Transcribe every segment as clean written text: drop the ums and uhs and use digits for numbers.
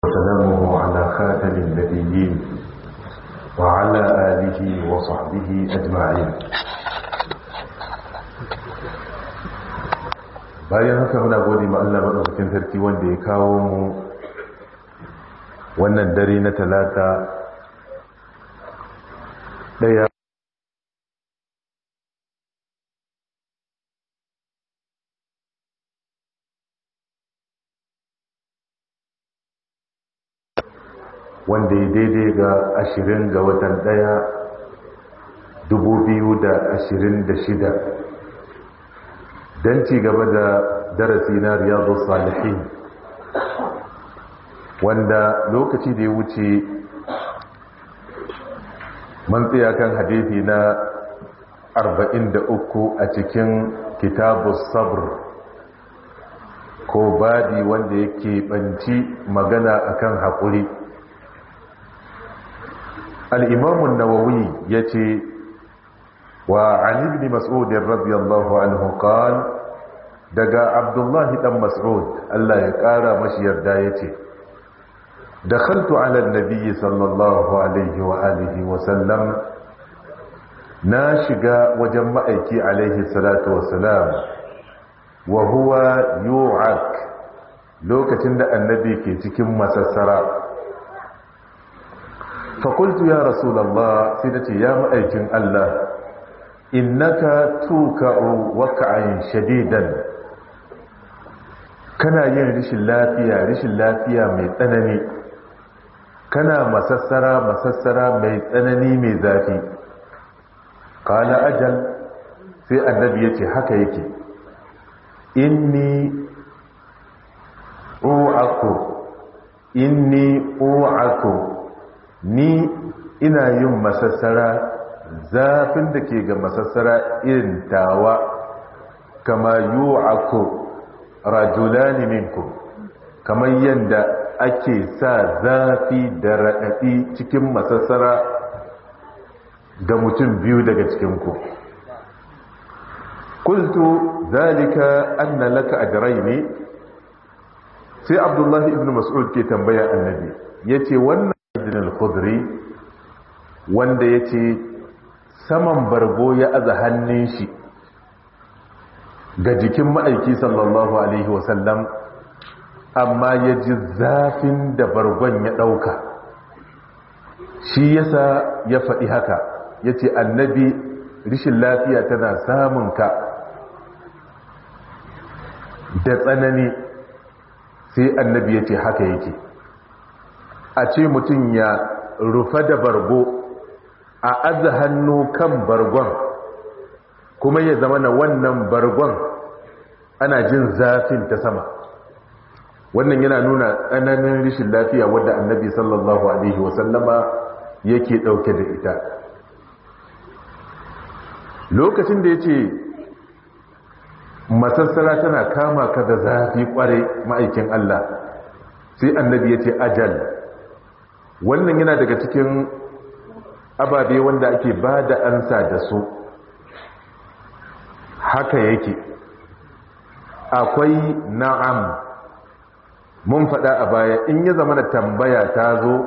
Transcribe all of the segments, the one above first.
وسلامه على خاتم النبيين وعلى آله وصحبه أجمعين. bayan haka muna gode ma Allah madaukakin sarki wanda ya kawo mu wannan dare na talata daya wanda ya daidai ga 20 ga watan 1 2026 don ci gaba da darasi na riyadu salihin wanda lokaci da ya wuce man tsaya kan hadithi na 43 a cikin kitabu sabr ko babi wanda yake banci magana akan haƙuri. al'imamun nawawi ya ce وعن ابن مسعود رضي الله عنه قال دقى عبد الله بن مسعود الله يقارى مشير دايتي دخلت على النبي صلى الله عليه وآله وسلم ناشقا وجمعك عليه الصلاة والسلام وهو يوعك لوكتن النبي كي تكم مسسرا فقلت يا رسول الله سيدتي يا مأيكين الله innaka tuka'u waka'in shadidan kana yin rishin lafiya mai tsanani, kana masassara mai tsanani mai zafi. Qala ajal, sai annabi yace haka yake. inni u'aku ni ina yin masassara, zafin da ke ga masassara irin tawa, kama yu'aku rajulani minkum, kamar yadda ake sa zafi da raɗaɗi cikin masassara ga mutum biyu daga cikinku. Kultu zalika anna laka ajraini, sai Abdullahi ibn Mas'ud ke tambaya annabi yace wannan ibn al-Khudri wanda yace saman bargo ya aza hannun shi ga jikin ma'aiki sallallahu alaihi wasallam, amma ya ji zafin da bargon ya ɗauka, shi yasa ya faɗi haka. Ya ce annabi rishin lafiya tana samun ka da tsanani, sai annabi ya ce haka yake. A ce mutum ya rufa da bargo, a aza hannu kan bargon, kuma ya zama na wannan bargon ana jin zafin ta sama. Wannan yana nuna tsananin rishin lafiya wadda annabi sallallahu alaihi wasallama yake ɗauke da ita. Lokacin da ya ce masassara tana kama ka da zafi kware ma'aikin Allah, sai annabi ya ce ajal. Wannan yana daga cikin ababe wanda ake ba da ansa da su, haka yake. Akwai na'am, mun faɗa a baya, in ya zama da tambaya ta zo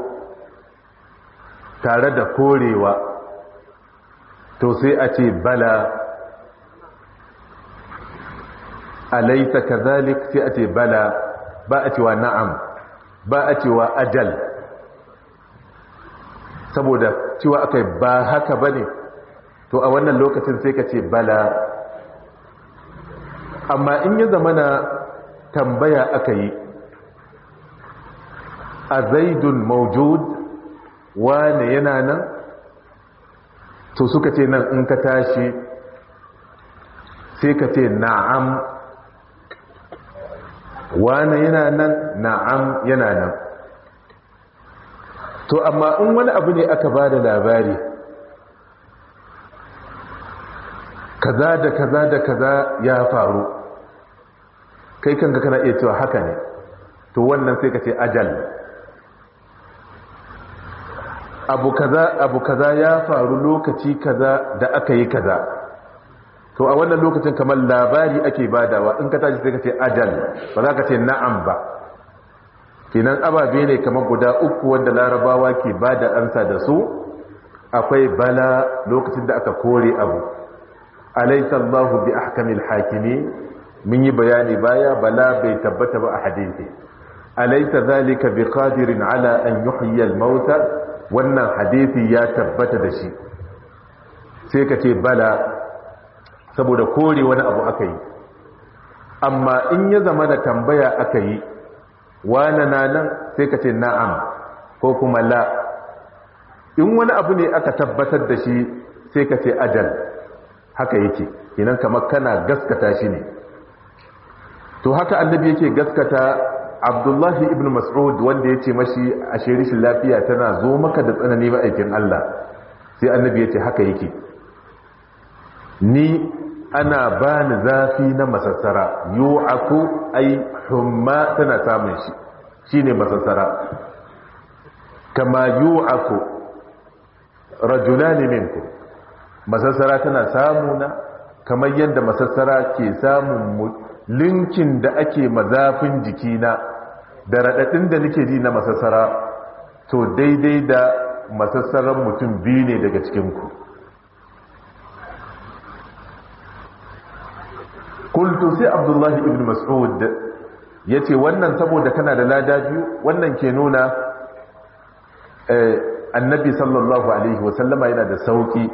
tare da korewa, to sai a ce bala, alaita kazalik, sai a ce bala, ba a cewa na'am, ba a cewa ajal, saboda cewa aka yi ba haka ba ne, to a wannan lokacin sai ka ce bala. Amma in ya zama na tambaya aka yi, a zaidun maujud, wane yana nan, to suka ce nan in ka tashi sai ka ce na'am, wane yana nan, na'am yana nan. To amma in wani abu ne aka ba da labari, kaza da kaza da kaza ya faru, kai kanka kana iya cewa haka ne, to wannan sai ka ce ajal. Abu kaza ya faru lokaci kaza da aka yi kaza, to a wannan lokacin kamar labari ake badawa, in ka tashi sai ka ce ajal, ba za ka ce na'am ba. kinan ababe ne kamar guda uku wanda larabawa ke ba da ansa da su. Akwai bala lokacin da aka kore abu, alaysa Allahu bi ahkamil hakimi, mun yi bayani baya bala bai tabbata ba a hadisi. Alaysa zalika bi qadirin ala an yuhyi al-mauta, wannan hadisi ya tabbata da shi. Sai ka ce bala saboda kore wani abu aka yi. Amma in ya zama da tambaya aka yi wane na nan, sai ka ce na'am ko kuma la. In wani abu ne aka tabbatar da shi sai ka ce ajal, haka yake, idan kamar kana gaskata shi ne. To haka annabi yake gaskata Abdullahi ibn Mas'ud wanda ya ce mashi a shirishin lafiya tana zo maka da tsanani ma'aikin Allah. Sai annabi ya ce haka yake, ni ana bani zafi na masassara, yu'aku ai humma tana samun shi, shine masassara. Kama yu'aku rajulani minku, masassara tana samuna kamar yadda masassara ke samun linkin da ake mazafin jikina da raɗaɗin da nake ji na masassara, to daidai da masassaran mutum biyu ne daga cikinku. Kultu sai Abdullahi ibn Mas'ud ya ce wannan saboda kana da lada biyu, wannan ke nuna annabi sallallahu alaihi wasallama yana da sauki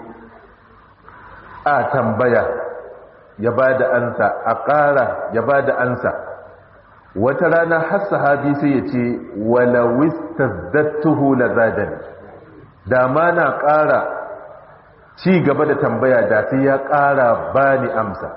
a tambaya ya ba da ansa, a ƙara ya ba da ansa. Wata rana har sahabi sai ya ce walawis tazzattuhu la zadani, da ma na ƙara ci gaba da tambaya da sai ya ƙara bani amsa.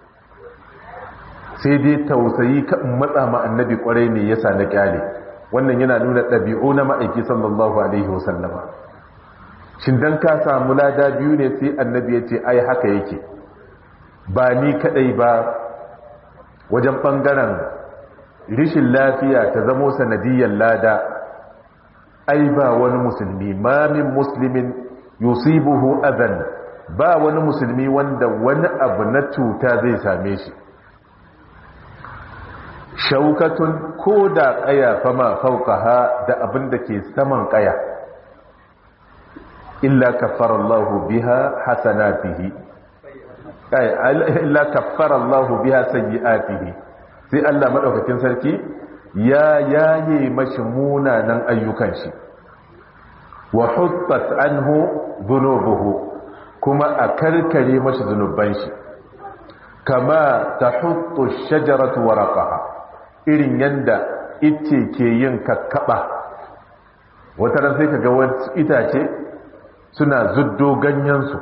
Sai dai tausayi kan matsa ma annabi kwarai ne yasa na kyale. Wannan yana nuna ɗabi'u na ma'aiki sallallahu alaihi wasallama. Shin dan ka samu lada biyu ne sai annabi ya ce ai haka yake, ba ni kadai ba, wajen ɓangaren rishin lafiya ta zamo sanadiyyar lada, ai ba wani musulmi, ma min muslimin yusibuhu adhan, ba wani musulmi wanda wani abu na cuta zai same shi. Shaukatun ko da ƙaya fama fauqaha, da abin da ke saman ƙaya, illa kaffara Allahu biha hasanatihi, illa kaffara Allahu biha sayyi'atihi, sai Allah madaukakin sarki ya yaye mashi munanan ayyukan shi. Wa huttat anhu dhunubuhu, kuma a karkare mashi zunuban shi. Kama tahuttu ash-shajaratu waraqaha, irin yanda ice ke yin kakkaba. Wata ran sai kaga wasu itace suna zuddo ganyensu,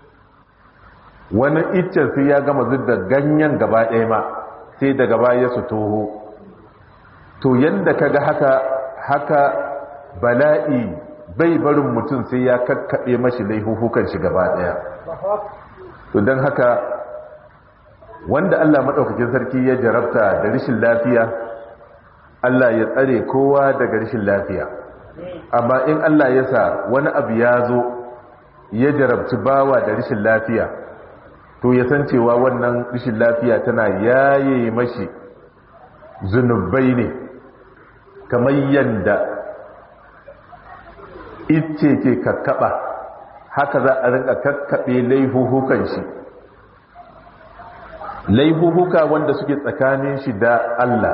wani iccen sai ya gama zudda ganyen gaba ɗaya ma, sai daga baya su toho. To yanda kaga haka bala'i bai barin mutum sai ya kakkaɓe mashi laihuhukan shi gaba ɗaya. To don haka wanda Allah maɗaukakin sarki ya jarabta da rashin lafiya, Allah ya tsare kowa daga rashin lafiya. Amma in Allah ya sa wani abu ya zo ya jarabci bawa da rashin lafiya, to ya san cewa wannan rashin lafiya tana yaye mashi zunubai ne, kamar yanda ice ke kakkaɓa, haka za a rinka kakkaɓe laihuhukan shi. Laihuhuka wanda suke tsakanin shi da Allah.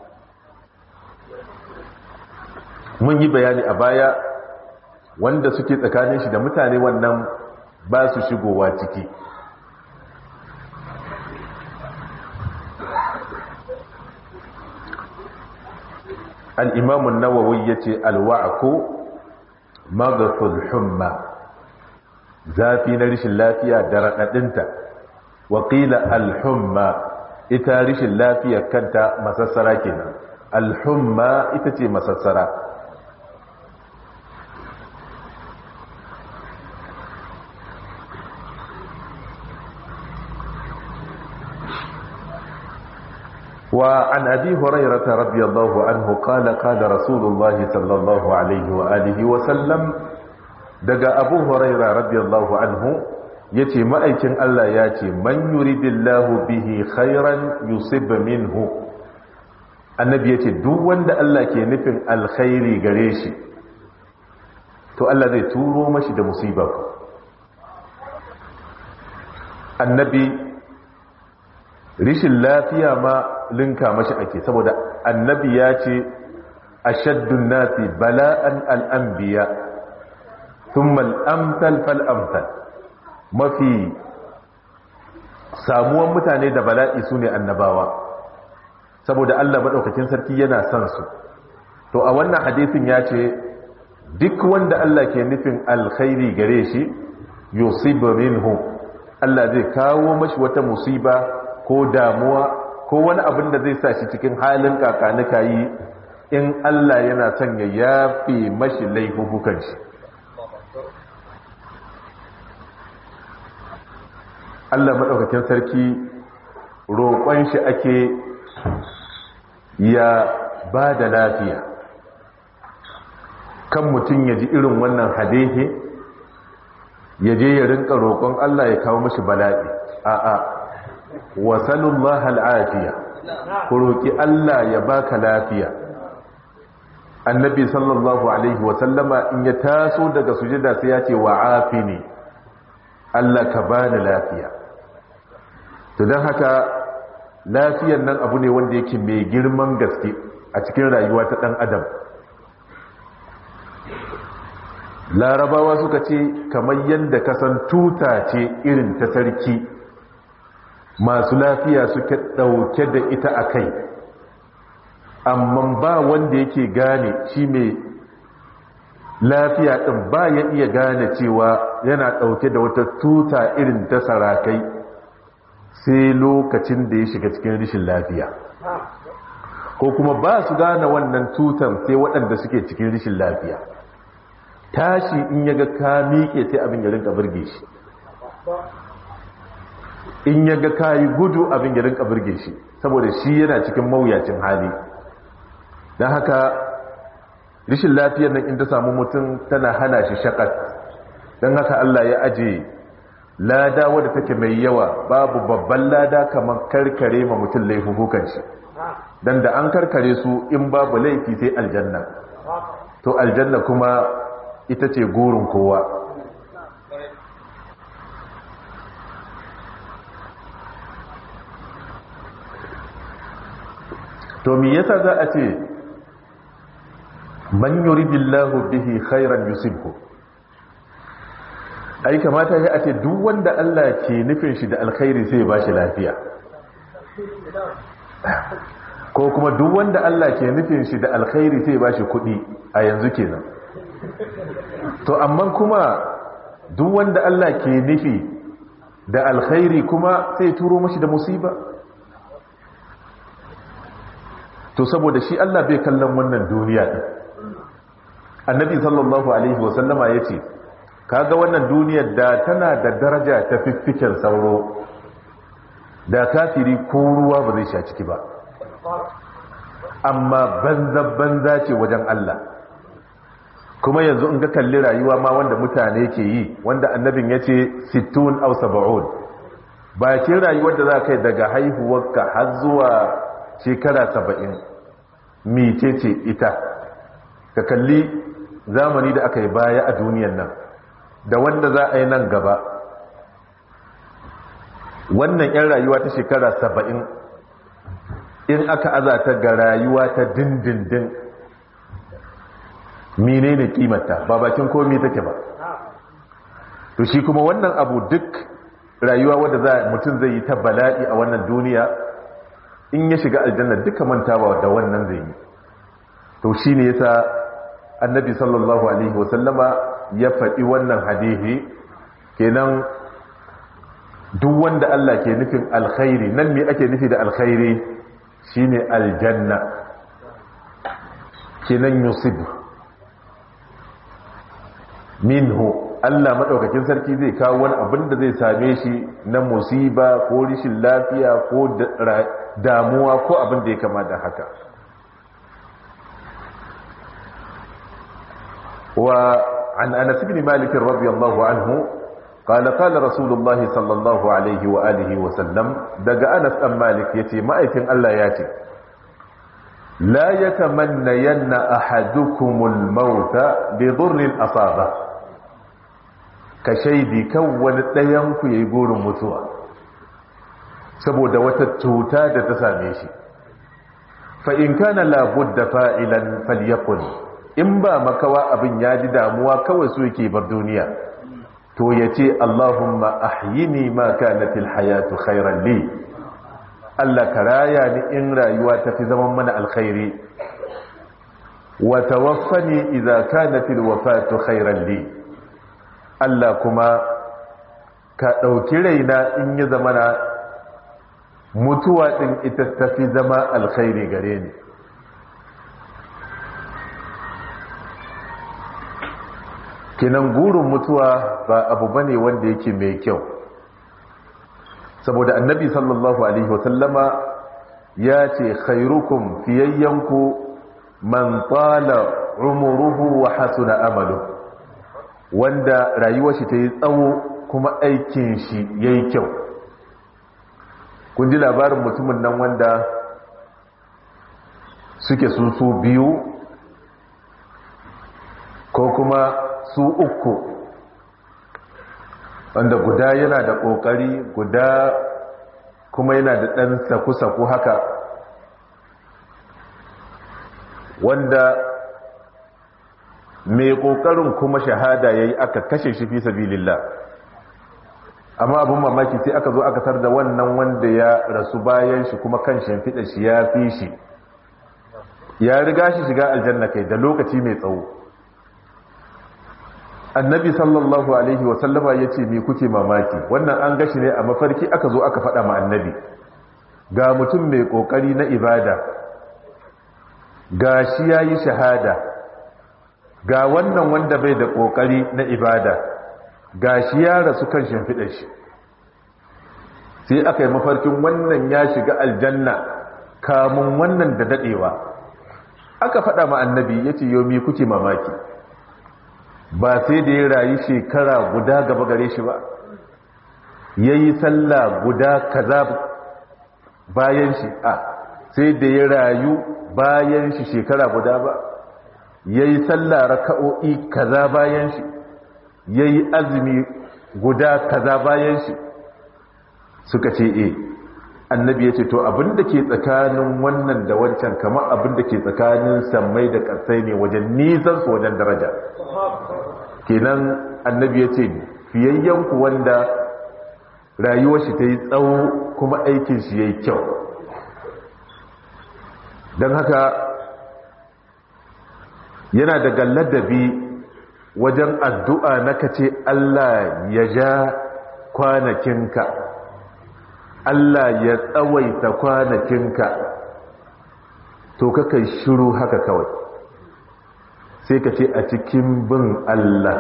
Mun yi bayani a baya, wanda suke tsakanin shi da mutane wannan ba su shigowa ciki. Al'imamun Nawawi ya ce alwa'ako magasul humma, zafi na rishin lafiya da raɗaɗinta. Waƙila alhumma, ita rishin lafiyar kanta masassara kenan. Alhumma ita ce masassara. وعن أبي هريرة رضي الله عنه قال قال رسول الله صلى الله عليه وآله وسلم دقى أبو هريرة رضي الله عنه يتي مأيكن الله ياتي من يريد الله به خيرا يصب منه annabi ya ce duk wanda Allah ke nufin alkhairi gare shi to Allah zai turo mashi da musiba. Annabi rishin lafiya ma linka mashi ake, saboda annabi ya ce ashaddun nasi bala'an al'anbiya thumma al'amsal fal'amsal, mafi samuwan mutane da bala'i su ne annabawa, saboda Allah maɗaukakin sarki yana son su. To a wannan hadisin ya ce duk wanda Allah ke nufin alkhairi gare shi yusibu minhu, Allah zai kawo mashi wata musiba ko damuwa ko wani abin da zai sa shi cikin halin kakanika yi, in Allah yana son ya yafe mashi laifukan shi. Allah maɗaukakin sarki roƙon shi ake ya ba da lafiya. Kan mutum ya ji irin wannan hadithi ya je ya rinka roƙon Allah ya kawo mashi bala'i. A'a, wasallallahu al'afiya, ku roƙi Allah ya baka lafiya. Annabi sallallahu alaihi wasallama in ya taso daga sujada sai ya ce wa'afini, Allah ka bani lafiya. To don haka lafiyar nan abu ne wanda yake mai girman gaske a cikin rayuwa ta ɗan adam. Larabawa suka ce kamar yadda kasan tuta ce irin ta sarki, masu lafiya suke ɗauke da ita a kai, amma ba wanda yake gane shi mai lafiya ɗin ba ya iya gane cewa yana ɗauke da wata tuta irin ta sarakai sai lokacin da ya shiga cikin rishin lafiya, ko kuma ba su gane wannan tutan sai waɗanda suke cikin rishin lafiya. Tashi in yaga ka miƙe sai abin ya rinka burge shi, in yaga ka yi gudu abin ya rinka burge shi, saboda shi yana cikin mawuyacin hali. Don haka rishin lafiyar nan in ta samu mutum tana hana shi shakat. Don haka Allah ya aje lada wadda take mai yawa, babu babban lada kamar karkare ma mutum laifukan shi, don da an karkare su in babu laifi sai aljanna. To aljanna kuma ita ce gurin kowa. To me yasa za a ce man yuridillahu bihi khairan yusibhu? Ai kamata ya ce duk wanda Allah ke nufin shi da alkhairi sai ya bashi lafiya, ko kuma duk wanda Allah ke nufin shi da alkhairi sai ya bashi kuɗi a yanzu kenan. To amma kuma duk wanda Allah ke nufi da alkhairi kuma sai turo mashi da musiba. To saboda shi Allah bai kallon wannan duniya din. Annabi sallallahu alaihi wasallama yace kaga wannan duniyar da tana da daraja ta fiffiken sauro, da kafiri ko ruwa ba zai sha ciki ba, amma banza ce wajen Allah. Kuma yanzu in ga kalli rayuwa ma wanda mutane ke yi, wanda annabin ya ce 60 aw 70, bakin rayuwar da za kai daga haihuwarka har zuwa shekara 70 mice ce ita. Ka kalli zamani da aka yi baya a duniyar nan da wanda za a yi nan gaba. Wannan 'yan rayuwa ta shekara 70 in aka azata ga rayuwa ta dindindin, menene kimarta? Ba bakin komi take ba. To shi kuma wannan abu duk rayuwa wadda mutum zai yi ta bala'i a wannan duniya, in ya shiga aljanna duka mantawa da wannan zai yi. To shi ne yasa annabi sallallahu alaihi wasallama ya faɗi wannan hadithi, kenan duk wanda Allah ke nufin alkhairi, nan me ake nufi da alkhairi? Shine aljanna. Kenan yusib minhu, Allah madaukakin sarki zai kawo wani abin da zai same shi na musiba ko rishin lafiya ko damuwa ko abin da ya kama da haka. Wa an Anas ibn Malik radiyallahu anhu قال قال رسول الله صلى الله عليه وآله وسلم, daga Anas dan Malik yace ma'aikin Allah yace la yatamannayanna ahadukumul mauta bi dhurrin asaba ka shaidi kan wani ɗayan ku yayi burin mutuwa saboda wata cuta da ta same shi fa in kana la budda fa'ilan falyakun in ba makawa abin ya ji damuwa kawai su yake bar duniya to yace Allahumma ahyini ma kanat alhayatu khayran li Allah ka raya ni in rayuwa ta fi zaman mana alkhairi wa tawaffani idza kanat alwafatu khayran li Allah kuma ka dauki raina in ya zamana mutuwa din ita ta fi zama alkhairi gare ni kinan gurin mutuwa ba abu bane wanda yake mai kyau saboda annabi sallallahu alaihi wasallama ya ce khairukum fiyayyanku man tala umuruhu wa hasuna amalu wanda rayuwar shi ta yi tsawo kuma aikin shi yayi kyau kun ji labarin mutumin nan wanda suke su biyu ko kuma su uku wanda guda yana da ƙoƙari guda kuma yana da ɗan saku-saku haka wanda mai ƙoƙarin kuma shahada ya yi aka kashe shi fi sabilillah amma abin mamaki sai aka zo aka tar da wannan wanda ya rasu bayan shi kuma kan shimfiɗa shi ya fi shi ya riga shi shiga aljanna kai da lokaci mai tsawo annabi sallallahu alaihi wasallama ya ce me kuke mamaki wannan an gashi ne a mafarki aka zo aka faɗa ma annabi ga mutum mai ƙoƙari na ibada ga shi ya yi shahada ga wannan wanda bai da ƙoƙari na ibada ga shi ya rasu kan shimfiɗar shi sai aka yi mafarkin wannan ya shiga aljanna kamun wannan da daɗewa aka faɗa ma annabi ya ce yau me kuke mamaki ba sai da ya rayu shekara guda gaba gare shi ba ya yi sallah guda kaza bayan shi sai da ya rayu bayan shi shekara guda ba ya yi sallah raka'o'i kaza bayan shi ya yi azumi guda kaza bayan shi suka ce annabi ya ce to abinda ke tsakanin wannan da wancan kamar abinda ke tsakanin sammai da ƙasai ne wajen nisan su wajen daraja kenan annabi ya ce fiyayyanku wanda rayuwar shi ta yi tsawo kuma aikin shi ya yi kyau don haka yana daga ladabi wajen addu'a na kace Allah ya ja kwanakinka Allah ya tsawaita kwanakinka to kakai shiru haka kawai sai ka ce a cikin bin Allah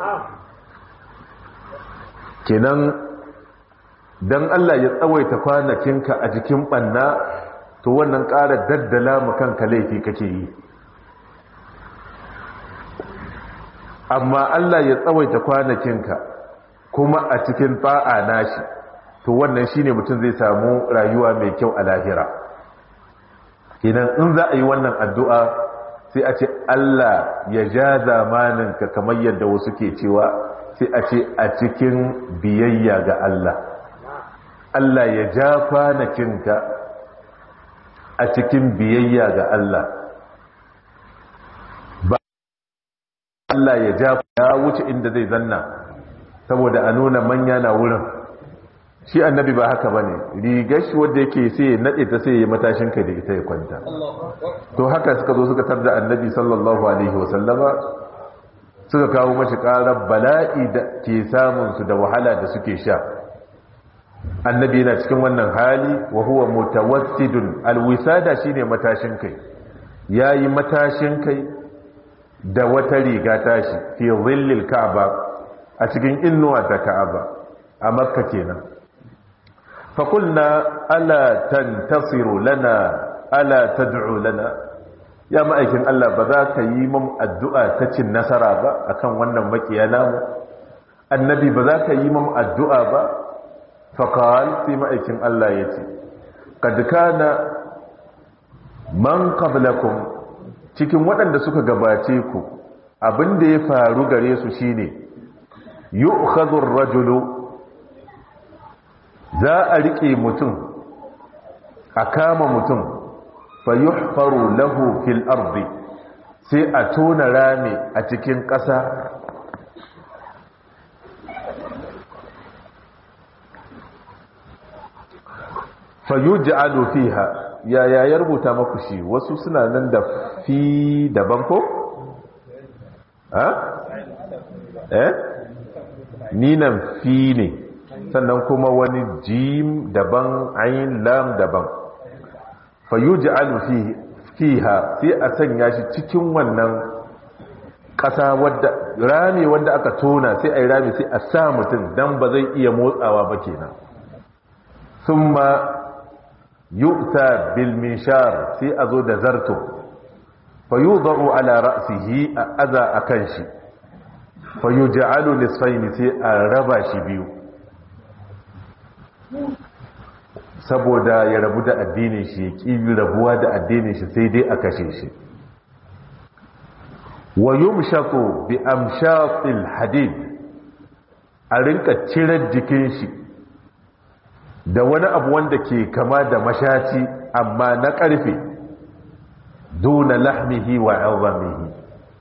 kenan dan Allah ya tsawaita kwanakinka a jikin banna to wannan ƙara daddala mu kanka laifi kake yi amma Allah ya tsawaita kwanakinka kuma a cikin ta'a nashi to wannan shine mutum zai samu rayuwa mai kyau a lahira kenan in za a yi wannan addu'a sai a ce Allah ya ja zamaninka kamar yadda wasu ke cewa sai a ce a cikin biyayya ga Allah Allah ya ja kwanakinka a cikin biyayya ga Allah ba Allah ya ja ya wuce inda zai zanna saboda a nuna manya na wurin shi annabi ba haka bane rigar shi wanda yake sai ya nade ta sai ya matashin kai da ita ya kwanta to haka suka zo suka tarda annabi sallallahu alaihi wasallama suka kawo mashi karar bala'i da ke samun su da wahala da suke sha annabi yana cikin wannan hali wa huwa mutawassidun alwisada shine matashin kai yayi matashin kai da wata riga tashi fi dhillil ka'aba a cikin innuwa ta ka'aba a makka kenan fa qulna ala tantasiru lana ala tad'u lana ya ma'aikin Allah ba za ka yi mun addu'a ta cin nasara ba akan wannan makiya namu annabi ba za ka yi mun addu'a ba fa qal sai ma'aikin Allah yace kad kana man qablakum cikin waɗanda suka gabace ku abinda ya faru gare su shine yu'khadhu ar-rajulu za a rike mutum a kama mutum fa yuhfaru lahu fil ardi sai a tona rami a cikin ƙasa fa yuj'alu fiha ya rubuta maku shi wasu suna nan da fi daban ko ni nan fi ne sannan kuma wani jim daban ayin lam daban fa yuj'alu fiha sai a sanya shi cikin wannan ƙasa wadda rami wanda aka tona sai ai rami sai a sa mutum dan ba zai iya motsawa ba kenan thumma yu'ta bil minshar sai a zo da zarto fa yudau ala ra'sihi aza akan shi fa yuj'alu nisfayn sai a raba shi biyu saboda ya rabu da addinin shi ya ƙi rabuwa da addinin shi sai dai a kashe shi wa yumshaqu bi amshatil hadid a rinka cirar jikin shi da wani abu wanda ke kama da mashaci amma na ƙarfe duna lahmihi wa 'azamihi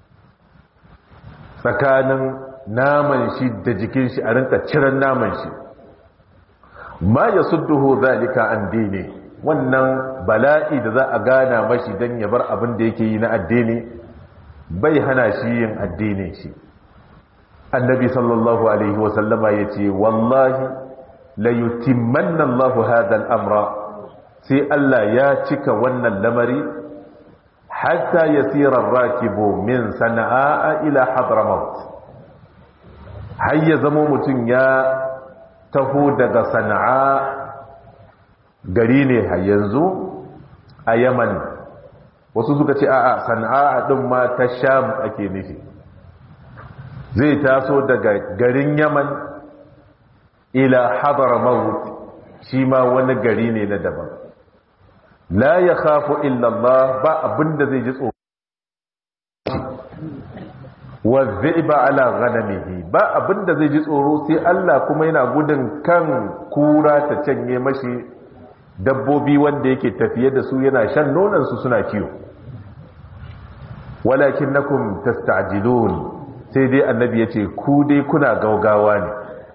tsakanin naman shi da jikin shi a rinka cirar naman shi ma ya sudduhu zalika an dini wannan bala'i da za a gana mashi don ya bar abin da yake yi na addini bai hana shi yin addinin shi annabi sallallahu alaihi wasallama ya ce wallahi la yutimmanna Allahu hadha al-amra sai Allah ya cika wannan lamari hatta yasira ar-rakibu min sana'a ila hadramaut har ya zama mutum ya taho daga sana'a gari ne har yanzu a yaman wasu suka ce a'a sana'a din ma ta sham ake nufi zai taso daga garin yaman ila hadramaut shi ma wani gari ne na daban la ya khafu illa Allah ba abinda zai ji tsoro wa dhi'ba ala ghanamihi ba abinda zai ji tsoro sai Allah kuma yana gudun kan kura ta canye mashi dabbobi wanda yake tafiye da su yana shan nonon su suna kiyo walakinnakum tasta'jilun sai dai annabi yace ku dai kuna gaugawa ne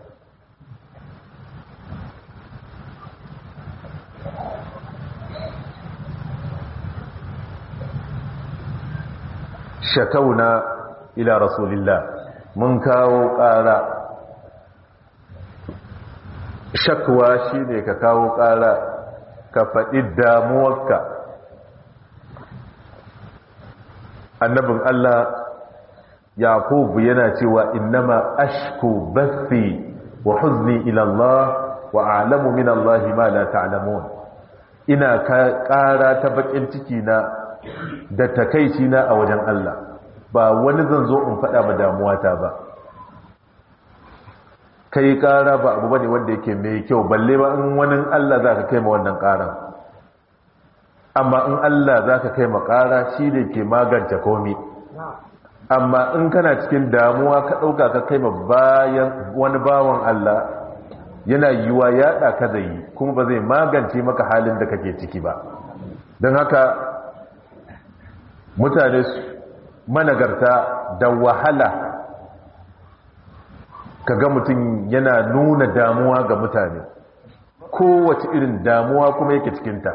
shakauna ila rasulillah mun kawo ƙara shakwa shine ka kawo ƙara ka faɗi damuwarka annabin Allah Yakubu yana cewa innama ashku bathi wa huzni ila Allah wa a'lamu min Allah ma la ta'lamun ina ƙara ta bakin ciki na da takaici na a wajen Allah ba wani zan zo in faɗa ba damuwata ba kai ƙara ba abu bane wanda yake mai kyau balle ba in wani Allah zaka kai ma wannan ƙaran amma in Allah zaka kai ma ƙara shi ne ke magance komai amma in kana cikin damuwa ka ɗauka ka kai ma bayan wani bawan Allah yana yiwa yaɗa ka zai kuma ba zai magance maka halin da kake ciki ba don haka mutane managarta da wahala kaga mutum yana nuna damuwa ga mutane kowace irin damuwa kuma yake cikinta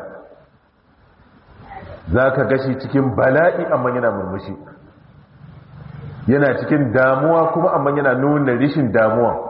za ka gashi cikin bala'i amma yana murmushi yana cikin damuwa kuma amma yana nuna rishin damuwa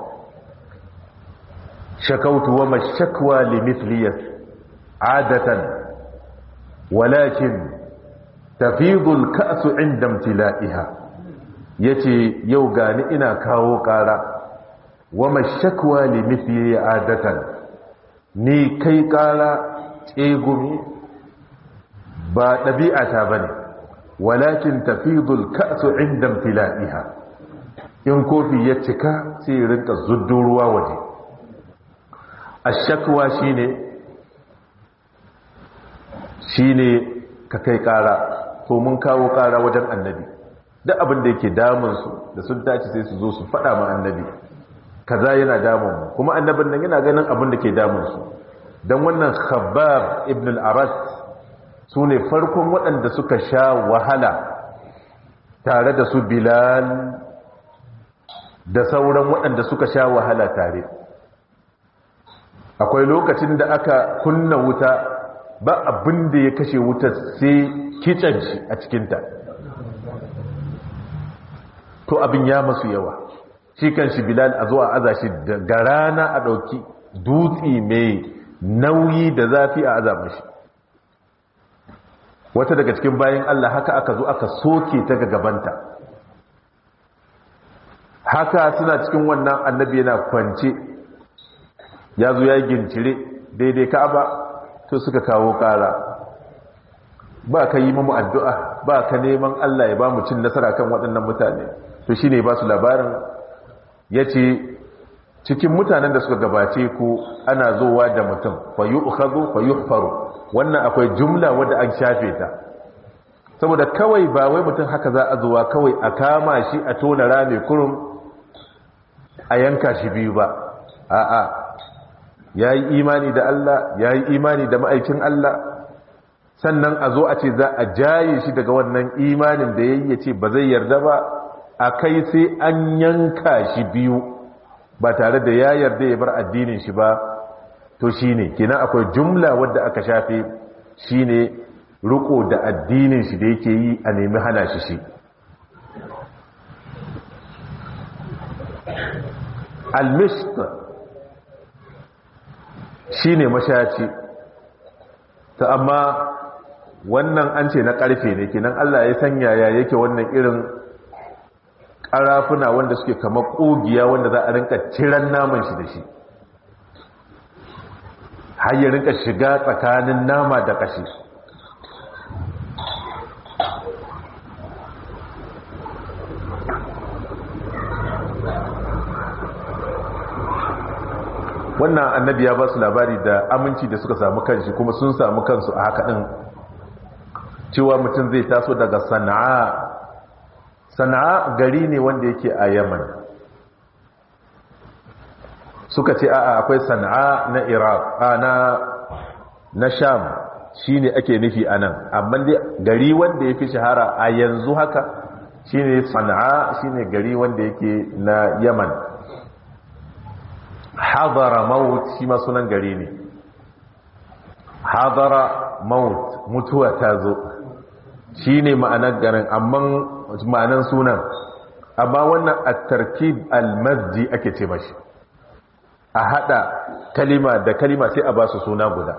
shakautu wa mashakwa limithliyat adatan walakin tafidul ka'su inda imtila'iha yace yau gani ina kawo ƙara wa mashakwa limithli adatan ni kai ƙara tsegumi ba ɗabi'ata bane walakin tafidul ka'su inda imtila'iha in kofi ya cika sai rinka zuddo ruwa waje ashakwa shine ka kai ƙara, to mun kawo ƙara wajen annabi, duk abin da yake damunsu da sun tashi sai su zo su faɗa ma annabi kaza yana damun mu, kuma annabin nan yana ganin abin da ke damunsu. don wannan Khabbab ibn al-Arat su ne farkon waɗanda suka sha wahala tare da su Bilal da sauran waɗanda suka sha wahala tare. Akwai lokacin da aka kunna wuta, ba abin da ya kashe wuta sai kitchen a cikinta, to abin ya masu yawa. Shi kan shi Bilal a zuwa aza shi da rana a ɗauki dutse mai nauyi da zafi a aza mashi. Wata daga cikin bayan Allah haka aka zo aka soke ta ga gabanta. Haka suna cikin wannan, annabi yana kwance, ya zo ya gincire daidai Ka'aba, to suka kawo ƙara. Ba ka yi mamu addu'a, ba ka neman Allah ya ba mu cin nasara kan waɗannan mutane. To shi ne ba su labarin, ya ce cikin mutanen da suka gabace ku ana zowa da mutum fa yu'khadhu fa yuhfaru. Wannan akwai jumla wadda an shafe ta, saboda kawai ba wai mutum haka za a zuwa kawai a kama shi a tona rami kurum a yanka shi biyu ba. A'a, yayi imani da Allah, yayi imani da ma'aikin Allah, sannan a zo a ce za a jaye shi daga wannan imanin da yayi, ya ce ba zai yarda ba, a kai sai an yanka shi biyu ba tare da ya yarda ya bar addinin shi ba. To shine kenan akwai jumla wadda aka shafe, shine riko da addinin shi da yake yi a nemi hana shi. Al-mishq shine mashaci, ta amma wannan an ce na karfe ne, kenan Allah ya sanya ya yake wannan irin karafuna wanda suke kamar kogiya wanda za a rinka ciran naman shi da shi, har ya rinka shiga tsakanin nama da kashi. Wannan annabi ya ba su labari da aminci da suka samu kanshi, kuma sun samu kansu a haka ɗin, cewa mutum zai taso daga Sana'a gari ne wanda yake a Yaman. Suka ce a'a, akwai Sana'a na Iraq, na Sham shine ake nufi anan, amma dai gari wanda yafi shahara a yanzu haka shine Sana'a, shine gari wanda yake na Yaman. Hadramaut shi ma sunan gari ne. Hadramaut, mutuwa ta zo, shine ma'anar garin, amma ma'anar sunan, amma wannan at-tarkib al-mazji ake ce mashi, a hada kalima da kalima sai a ba su suna guda.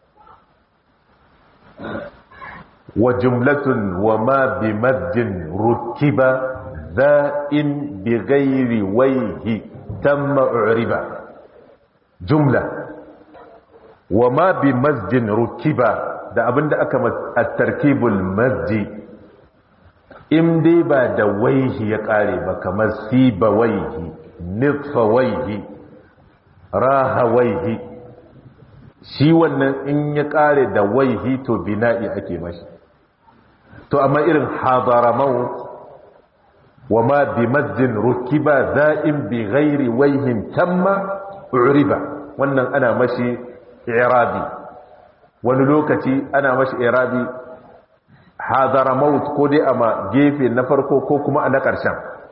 Wa jumlatun wa ma bi maddin rukiba za'in bi ghairi wayhi tamma uriba. Jumla wa ma bi masjin rukiba, da abinda aka at-tarkibul masji, in dai ba da waihi ya kare ba, kamar siba waihi, nisfa waihi, raha waihi, shi wannan in ya kare da waihi to bina'i ake mashi. To amma irin Hadramaut wa ma bi masjin rukiba za'in bi ghairi waihin tamma uriba, wannan ana mashi i'rabi. Wani lokaci ana mashi i'rabi Hadramaut ko dai ama gefe na farko ko kuma a na ƙarshen.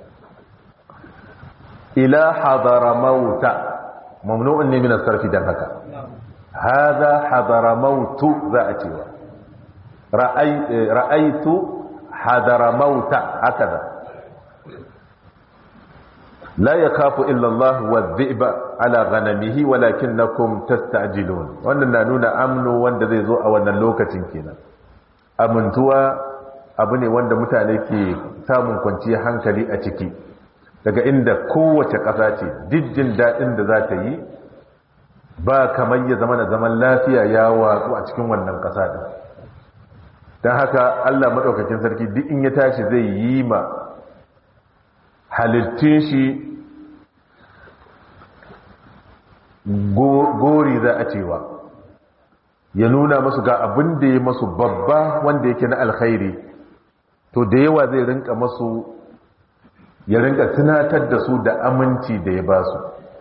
Ila Hadramauta mamnu'un ne min as-sarfi, dan haka hadha Hadramautu za a cewa ra'aitu Hadramauta, hakaza. La yakhafu illa Allah wadh-dhi'ba ala ghanamihi walakinnakum tasta'jilun. Wannan na nuna amnu wanda zai zo a wannan lokacin kenan. Amintuwa abu ne wanda mutane ke samun kwanciyar hankali a ciki, daga inda kowace ƙasa ce dijjin daɗin da za ta yi ba kamar ya zama da zaman lafiya ya watsu a cikin wannan ƙasa ɗin. Don haka Allah maɗaukakin sarki duk in ya tashi zai yi ma halittun shi gori za a cewa, ya nuna masu ga abin da ya masu babba wanda yake na alkhairi, to da yawa zai rinka masu ya rinka tunatar da su da aminci da ya ba su.